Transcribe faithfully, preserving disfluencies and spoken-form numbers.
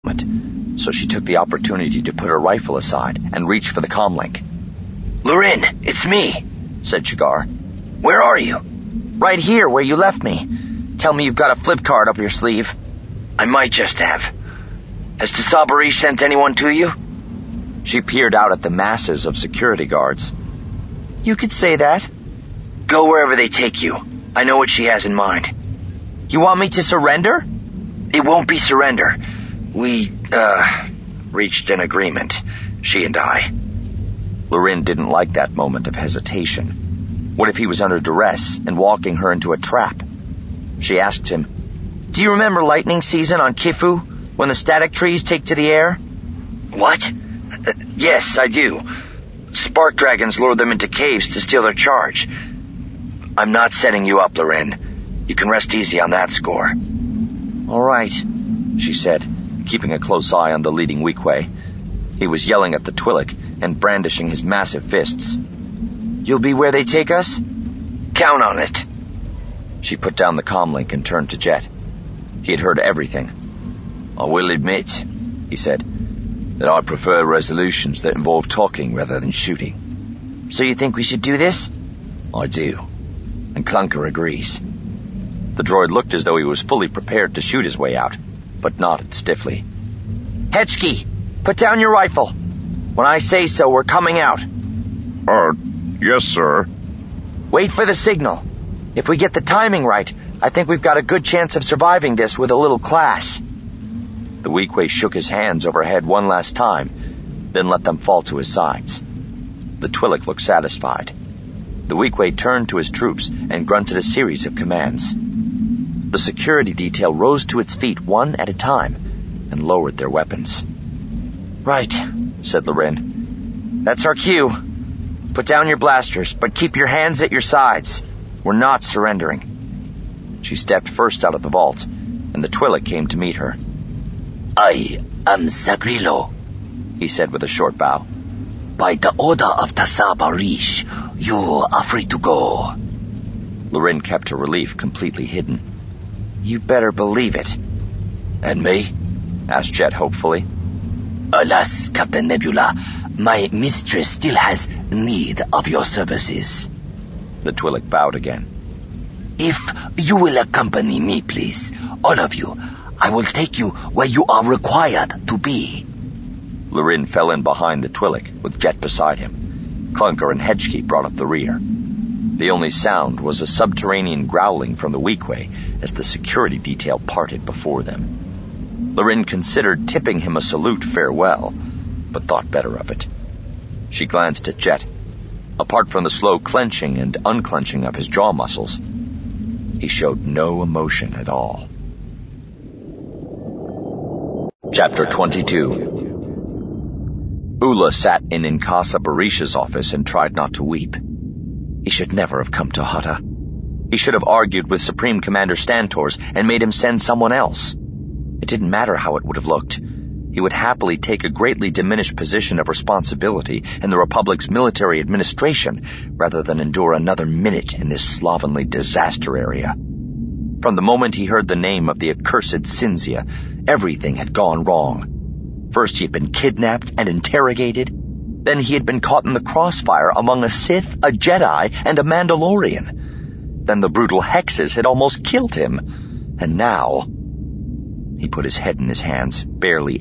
so she took the opportunity to put her rifle aside and reach for the comlink. "Lorin, it's me," said Shigar. "Where are you?" "Right here, where you left me. Tell me you've got a flip card up your sleeve." "I might just have. Has Tasabarish sent anyone to you?" She peered out at the masses of security guards. "You could say that." "Go wherever they take you. I know what she has in mind." "You want me to surrender?" "It won't be surrender. We, uh, reached an agreement, she and I." Lorin didn't like that moment of hesitation. What if he was under duress and walking her into a trap? She asked him, "Do you remember lightning season on Kifu, when the static trees take to the air?" "What? Uh, yes, I do. Spark dragons lure them into caves to steal their charge. I'm not setting you up, Lorin. You can rest easy on that score." "All right," she said, keeping a close eye on the leading Weequay. He was yelling at the Twi'lek and brandishing his massive fists. "You'll be where they take us?" "Count on it." She put down the comlink and turned to Jet. He had heard everything. "I will admit," he said, "that I prefer resolutions that involve talking rather than shooting." "So you think we should do this?" "I do. And Clunker agrees." The droid looked as though he was fully prepared to shoot his way out, but nodded stiffly. "Hetchkey, put down your rifle. When I say so, we're coming out." Uh, yes, sir. "Wait for the signal. If we get the timing right, I think we've got a good chance of surviving this with a little class." The Weequay shook his hands overhead one last time, then let them fall to his sides. The Twi'lek looked satisfied. The Weequay turned to his troops and grunted a series of commands. The security detail rose to its feet one at a time and lowered their weapons. "Right," said Lorin. "That's our cue. Put down your blasters, but keep your hands at your sides. We're not surrendering." She stepped first out of the vault, and the Twi'lek came to meet her. "I am Sagrilo," he said with a short bow. "By the order of Tasabarish, you are free to go." Lorin kept her relief completely hidden. "You better believe it." "And me?" asked Jet hopefully. "Alas, Captain Nebula, my mistress still has need of your services." The Twi'lek bowed again. "If you will accompany me, please, all of you, I will take you where you are required to be." Lorin fell in behind the Twi'lek, with Jet beside him. Clunker and Hetchkey brought up the rear. The only sound was a subterranean growling from the Weequay as the security detail parted before them. Lorin considered tipping him a salute farewell, but thought better of it. She glanced at Jet. Apart from the slow clenching and unclenching of his jaw muscles, he showed no emotion at all. Chapter twenty-two. Ula sat in Inkasa Barish's office and tried not to weep. He should never have come to Hutta. He should have argued with Supreme Commander Stantors and made him send someone else. It didn't matter how it would have looked. He would happily take a greatly diminished position of responsibility in the Republic's military administration rather than endure another minute in this slovenly disaster area. From the moment he heard the name of the accursed Cinzia, everything had gone wrong. First he had been kidnapped and interrogated. Then he had been caught in the crossfire among a Sith, a Jedi, and a Mandalorian. Then the brutal hexes had almost killed him. And now... He put his head in his hands, barely